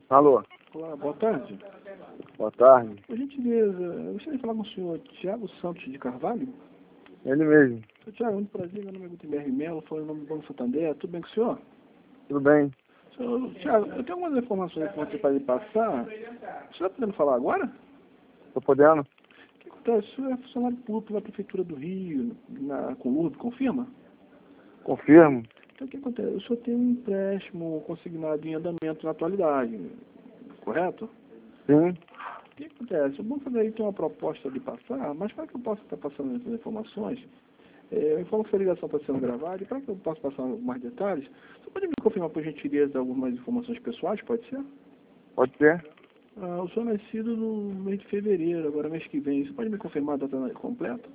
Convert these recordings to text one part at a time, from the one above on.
Alô, Olá, boa tarde. boa tarde. Por gentileza, eu gostaria de falar com o senhor Tiago Santos de Carvalho. Ele mesmo. Senhor Tiago, muito prazer, meu nome é Gutenberg Melo, falo em nome do Banco Santander, tudo bem com o senhor? Tudo bem? Senhor Tiago, eu tenho algumas informações que você pode passar. O senhor está podendo falar agora? Tô podendo? O que acontece? O senhor é funcionário público da Prefeitura do Rio, com o URB, confirma? Confirmo. Então o que acontece? O senhor tem um empréstimo consignado em andamento na atualidade, correto? Sim. O que acontece? O Banco Santander tem uma proposta de passar, mas para que eu possa estar passando essas informações, eu informo que essa ligação está sendo gravada, e para que eu possa passar mais detalhes, você pode me confirmar, por gentileza, algumas informações pessoais, pode ser? Pode ser? O senhor é nascido no mês de fevereiro, agora mês que vem. Você pode me confirmar a data completa?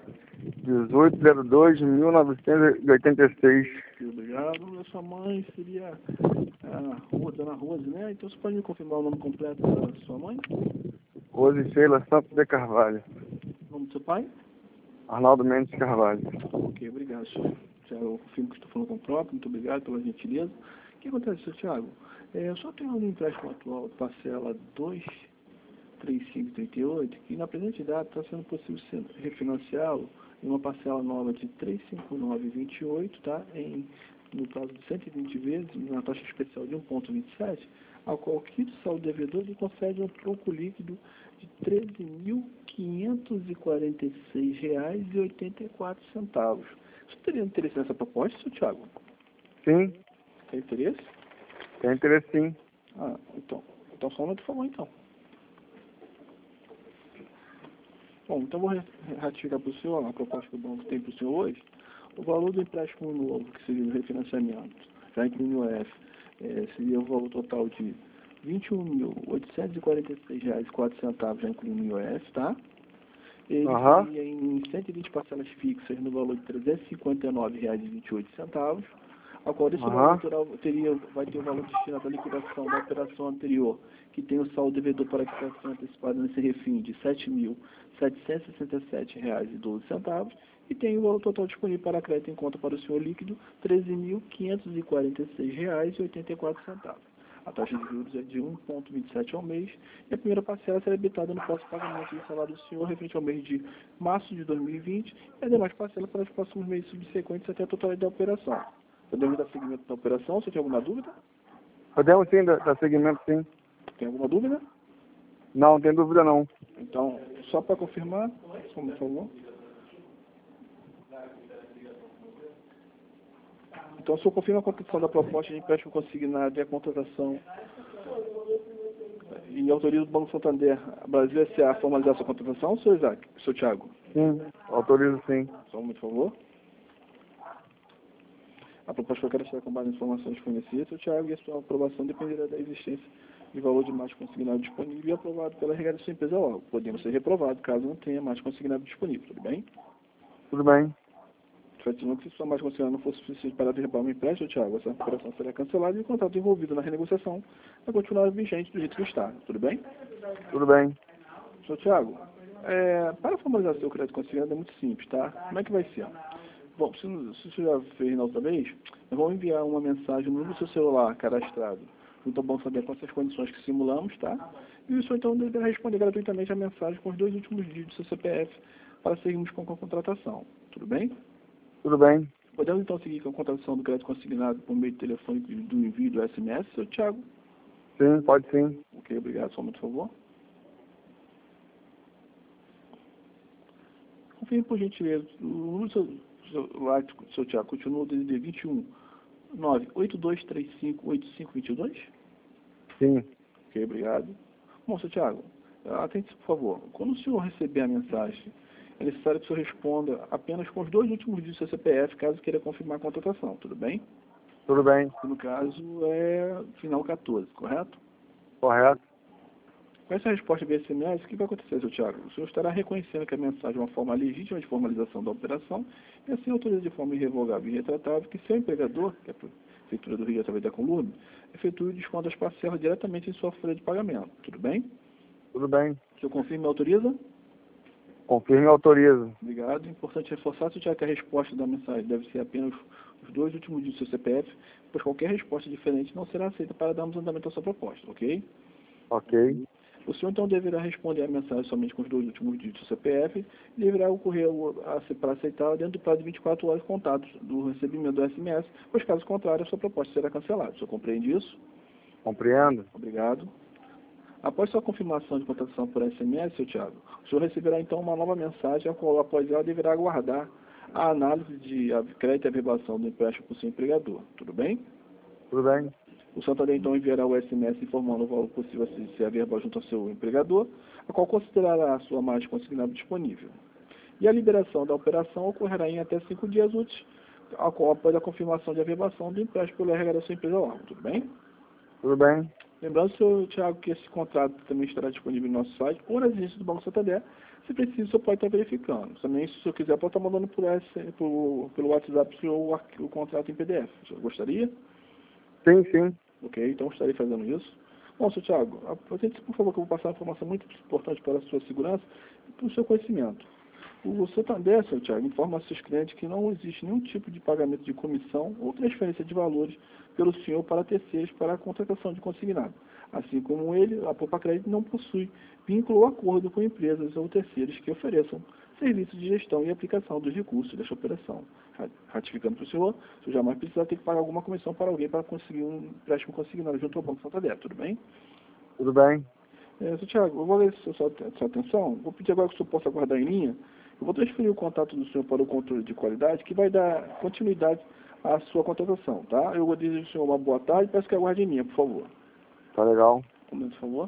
18/02/1986. Obrigado. A sua mãe seria a Dona Rose, né? Então você pode me confirmar o nome completo da sua mãe? Rose Sheila Santos de Carvalho. O nome do seu pai? Arnaldo Mendes Carvalho. Ok, obrigado, senhor. Eu confirmo que estou falando com o próprio, muito obrigado pela gentileza. O que acontece, senhor Tiago? Eu só tenho um empréstimo atual, parcela 23538, que na presente data está sendo possível refinanciá-lo em uma parcela nova de 359,28, tá? No prazo de 120 vezes, na taxa especial de 1,27, ao qual o quito saldo devedor lhe concede um troco líquido de R$ 13.546,84. Você teria interesse nessa proposta, seu Thiago? Sim, Tem interesse? tem interesse sim. Então só um por favor, então. Bom, então vou ratificar para o senhor a proposta que o banco tem para o senhor hoje. O valor do empréstimo novo, que seria o refinanciamento, já incluindo o EF, seria o valor total de R$ 21.846,04, já incluindo o IOF, tá? Ele seria em 120 parcelas fixas no valor de R$ 359,28, a qual desse valor vai ter o valor destinado à liquidação da operação anterior, que tem o saldo devedor para quitação antecipada nesse refim de R$ 7.767,12, e tem o valor total disponível para crédito em conta para o senhor líquido, R$ 13.546,84. A taxa de juros é de 1,27 ao mês, e a primeira parcela será debitada no próximo pagamento do salário do senhor, referente ao mês de março de 2020, e as demais parcelas para os próximos meses subsequentes até a totalidade da operação. Podemos dar seguimento da operação? Você tem alguma dúvida? Podemos sim, dar seguimento sim. Tem alguma dúvida? Não, tem dúvida não. Então, só para confirmar, só por favor. Então, o senhor confirma a contratação da proposta de empréstimo consignado e a contratação e autoriza o Banco Santander Brasil S.A. a formalizar sua contratação, senhor Isaac? Senhor Thiago? Sim, autorizo sim. Só por favor. A proposta que eu quero estar com base em informações fornecidas, senhor Thiago, e a sua aprovação dependerá da existência de valor de margem consignado disponível e aprovado pela regra da sua empresa logo. Podemos ser reprovado caso não tenha margem consignado disponível, tudo bem? Tudo bem. Faticando que se sua margem consignada não fosse suficiente para derrubar o empréstimo, Thiago, essa operação será cancelada e o contrato envolvido na renegociação vai continuar vigente do jeito que está, tudo bem? Tudo bem. Senhor Thiago, para formalizar seu crédito consignado é muito simples, tá? Como é que vai ser? Bom, se você já fez na outra vez, eu vou enviar uma mensagem no número do seu celular cadastrado junto ao Banco Santander com essas condições que simulamos, tá? E o senhor então deverá responder gratuitamente a mensagem com os 2 últimos dígitos do seu CPF para seguirmos com a contratação, tudo bem? Tudo bem. Podemos então seguir com a contratação do crédito consignado por meio de telefone do envio do SMS, seu Thiago? Sim, pode sim. Ok, obrigado. Só muito por favor. Confirme por gentileza. O número do seu Thiago continua o DDD 21 982358522? Sim. Ok, obrigado. Bom, seu Thiago, atente-se por favor. Quando o senhor receber a mensagem, é necessário que o senhor responda apenas com os 2 últimos dígitos do seu CPF, caso queira confirmar a contratação, tudo bem? Tudo bem. Que no caso é final 14, correto? Correto. Com essa resposta via SMS, o que vai acontecer, seu Thiago? O senhor estará reconhecendo que a mensagem é uma forma legítima de formalização da operação e assim autoriza de forma irrevogável e retratável que seu empregador, que é a Prefeitura do Rio através da Conlurb, efetue o desconto das parcelas diretamente em sua folha de pagamento. Tudo bem? Tudo bem. O senhor confirma e autoriza? Confirme e autorizo. Obrigado. Importante reforçar, se tiver que a resposta da mensagem deve ser apenas os 2 últimos dígitos do seu CPF, pois qualquer resposta diferente não será aceita para darmos andamento à sua proposta, ok? Ok. O senhor então deverá responder a mensagem somente com os 2 últimos dígitos do CPF e deverá ocorrer para aceitá-la dentro do prazo de 24 horas contados do recebimento do SMS, pois caso contrário a sua proposta será cancelada. O senhor compreende isso? Compreendo. Obrigado. Após sua confirmação de contratação por SMS, seu Thiago, o senhor receberá então uma nova mensagem, a qual após ela deverá aguardar a análise de crédito e averbação do empréstimo por seu empregador. Tudo bem? Tudo bem. O Santander então enviará o SMS informando o valor possível a ser averbado junto ao seu empregador, a qual considerará a sua margem consignada disponível. E a liberação da operação ocorrerá em até 5 dias úteis, após a confirmação de averbação do empréstimo pelo RH da sua empresa lá. Tudo bem? Tudo bem. Lembrando, senhor Thiago, que esse contrato também estará disponível no nosso site ou nas agências do Banco Santander. Se preciso, o senhor pode estar verificando. Também, se o senhor quiser, pode estar mandando pelo WhatsApp o contrato em PDF. O senhor gostaria? Sim, sim. Ok, então estarei fazendo isso. Bom, senhor Thiago, apresente-se, por favor, que eu vou passar uma informação muito importante para a sua segurança e para o seu conhecimento. O Santander, senhor Thiago, informa aos seus clientes que não existe nenhum tipo de pagamento de comissão ou transferência de valores pelo senhor para terceiros para a contratação de consignado. Assim como ele, a Poupa Crédito não possui vínculo ou acordo com empresas ou terceiros que ofereçam serviços de gestão e aplicação dos recursos desta operação. Ratificando para o senhor jamais precisará ter que pagar alguma comissão para alguém para conseguir um empréstimo consignado junto ao Banco Santander, tudo bem? Tudo bem. Senhor Thiago, eu vou agradecer a sua atenção. Vou pedir agora que o senhor possa aguardar em linha. Eu vou transferir o contato do senhor para o controle de qualidade, que vai dar continuidade à sua contratação, tá? Eu vou desejar ao senhor uma boa tarde e peço que aguarde em linha, por favor. Tá legal. Um momento, por favor.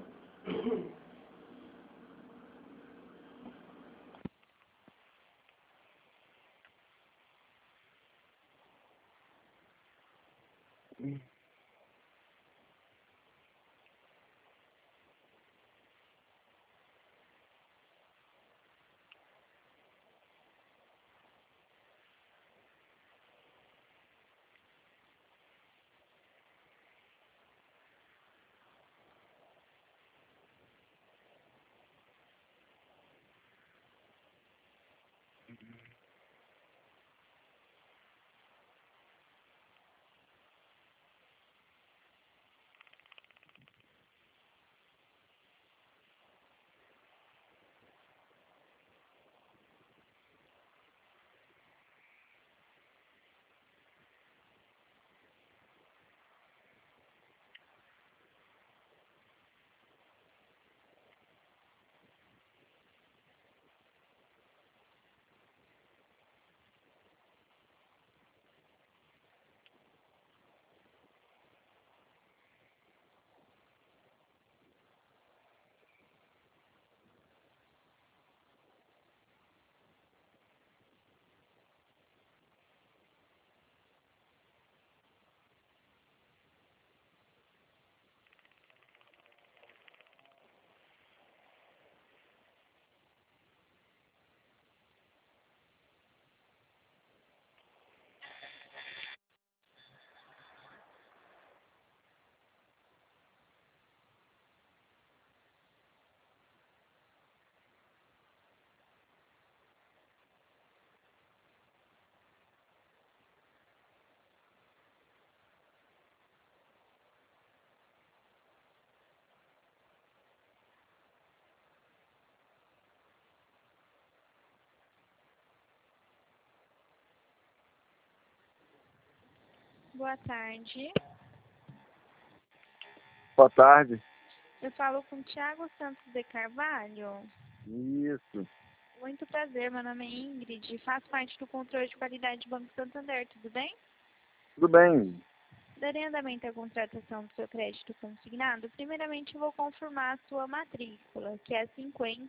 Boa tarde. Boa tarde. Eu falo com Thiago Santos de Carvalho. Isso. Muito prazer, meu nome é Ingrid, faço parte do controle de qualidade do Banco Santander, tudo bem? Tudo bem. Darei andamento à contratação do seu crédito consignado. Primeiramente, eu vou confirmar a sua matrícula, que é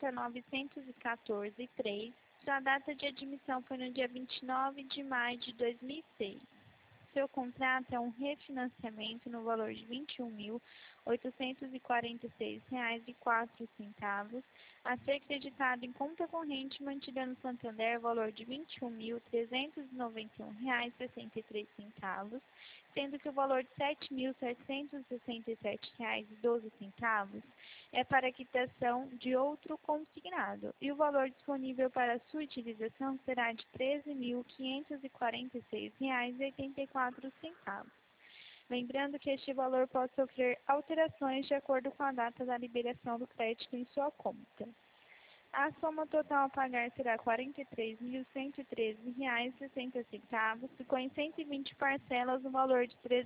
50.914.3. Sua data de admissão foi no dia 29 de maio de 2006. Seu contrato é um refinanciamento no valor de R$ R$ 846,04, a ser creditado em conta corrente mantida no Santander, valor de R$ 21.391,63, sendo que o valor de R$ 7.767,12 é para quitação de outro consignado, e o valor disponível para sua utilização será de R$ 13.546,84. Lembrando que este valor pode sofrer alterações de acordo com a data da liberação do crédito em sua conta. A soma total a pagar será R$ 43.113,60, ficou em 120 parcelas no valor de R$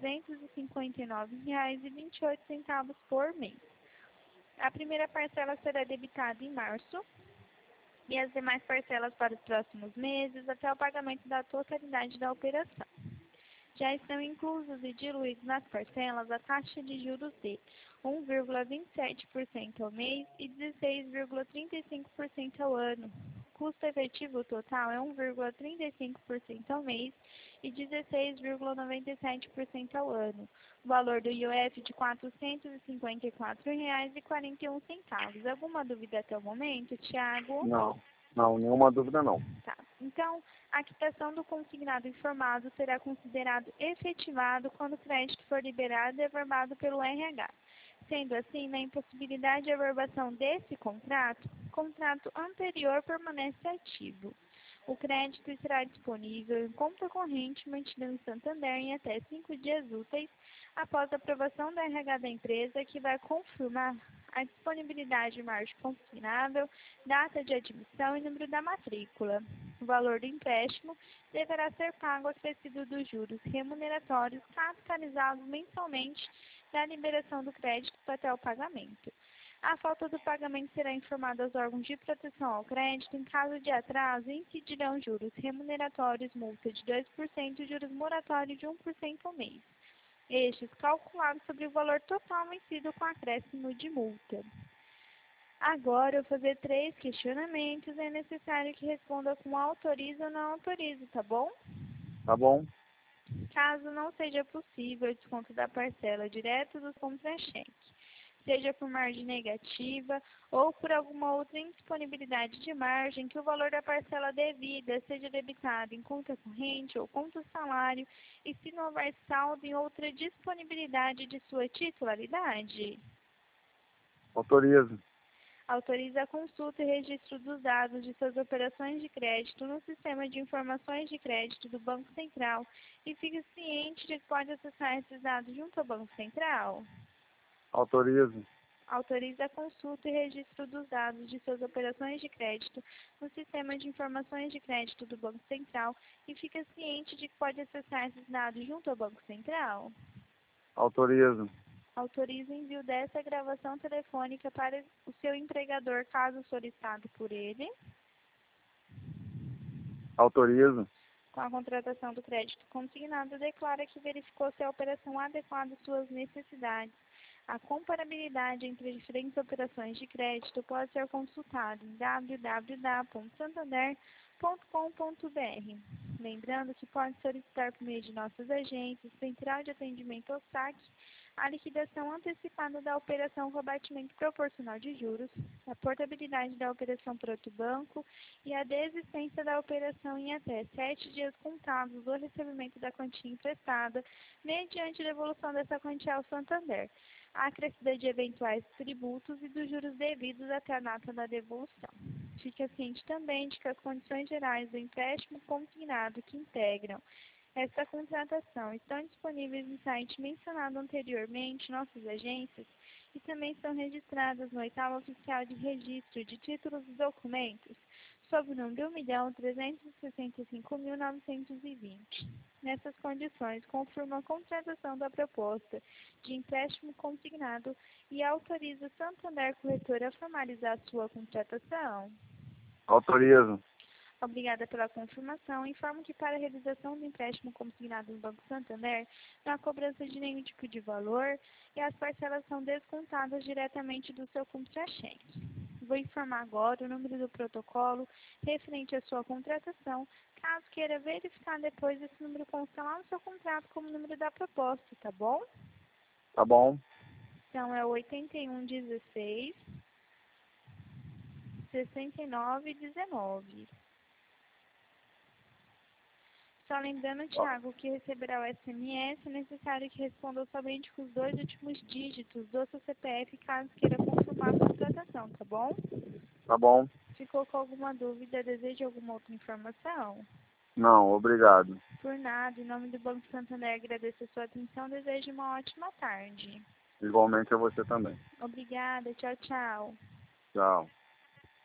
359,28 por mês. A primeira parcela será debitada em março e as demais parcelas para os próximos meses até o pagamento da totalidade da operação. Já estão inclusos e diluídos nas parcelas a taxa de juros de 1,27% ao mês e 16,35% ao ano. O custo efetivo total é 1,35% ao mês e 16,97% ao ano. O valor do IOF de R$ 454,41. Alguma dúvida até o momento, Tiago? Não, nenhuma dúvida não. Tá. Então, a quitação do consignado informado será considerado efetivado quando o crédito for liberado e averbado pelo RH. Sendo assim, na impossibilidade de averbação desse contrato, o contrato anterior permanece ativo. O crédito estará disponível em conta corrente mantida no Santander em até 5 dias úteis após a aprovação do RH da empresa, que vai confirmar a disponibilidade de margem consignável, data de admissão e número da matrícula. O valor do empréstimo deverá ser pago acrescido dos juros remuneratórios capitalizados mensalmente da liberação do crédito até o pagamento. A falta do pagamento será informada aos órgãos de proteção ao crédito. Em caso de atraso, incidirão juros remuneratórios, multa de 2% e juros moratórios de 1% ao mês. Estes calculados sobre o valor total vencido com acréscimo de multa. Agora, eu vou fazer 3 questionamentos. É necessário que responda com autoriza ou não autoriza, tá bom? Tá bom? Caso não seja possível o desconto da parcela direto do contra-cheque, seja por margem negativa ou por alguma outra indisponibilidade de margem, que o valor da parcela devida seja debitado em conta corrente ou conta salário, e se não houver saldo em outra disponibilidade de sua titularidade. Autorizo. Autoriza a consulta e registro dos dados de suas operações de crédito no Sistema de Informações de Crédito do Banco Central e fique ciente de que pode acessar esses dados junto ao Banco Central. Autorizo. Autoriza a consulta e registro dos dados de suas operações de crédito no Sistema de Informações de Crédito do Banco Central e fica ciente de que pode acessar esses dados junto ao Banco Central. Autorizo. Autoriza o envio dessa gravação telefônica para o seu empregador, caso solicitado por ele. Autorizo. Com a contratação do crédito consignado, declara que verificou se a operação adequada às suas necessidades. A comparabilidade entre diferentes operações de crédito pode ser consultada em www.santander.com.br. Lembrando que pode solicitar por meio de nossos agentes, Central de Atendimento ao SAC, a liquidação antecipada da operação com abatimento proporcional de juros, a portabilidade da operação por outro banco e a desistência da operação em até 7 dias contados do recebimento da quantia emprestada, mediante devolução dessa quantia ao Santander, a acrescida de eventuais tributos e dos juros devidos até a data da devolução. Fique ciente também de que as condições gerais do empréstimo consignado que integram esta contratação estão disponíveis no site mencionado anteriormente, nossas agências, e também estão registradas no 8º Oficial de Registro de Títulos e Documentos, sob o número 1.365.920. Nessas condições, confirma a contratação da proposta de empréstimo consignado e autoriza o Santander Corretora a formalizar sua contratação. Autorizo. Obrigada pela confirmação. Informo que para a realização do empréstimo consignado no Banco Santander, não há cobrança de nenhum tipo de valor e as parcelas são descontadas diretamente do seu contra-cheque. Vou informar agora o número do protocolo referente à sua contratação. Caso queira verificar depois, esse número consta lá no seu contrato como número da proposta, tá bom? Tá bom. Então é 8116 6919. Só lembrando, Thiago, que receberá o SMS, é necessário que responda somente com os 2 últimos dígitos do seu CPF, caso queira confirmar a contratação, tá bom? Tá bom. Ficou com alguma dúvida? Deseja alguma outra informação? Não, obrigado. Por nada, em nome do Banco Santander, agradeço a sua atenção, desejo uma ótima tarde. Igualmente a você também. Obrigada, tchau, tchau. Tchau.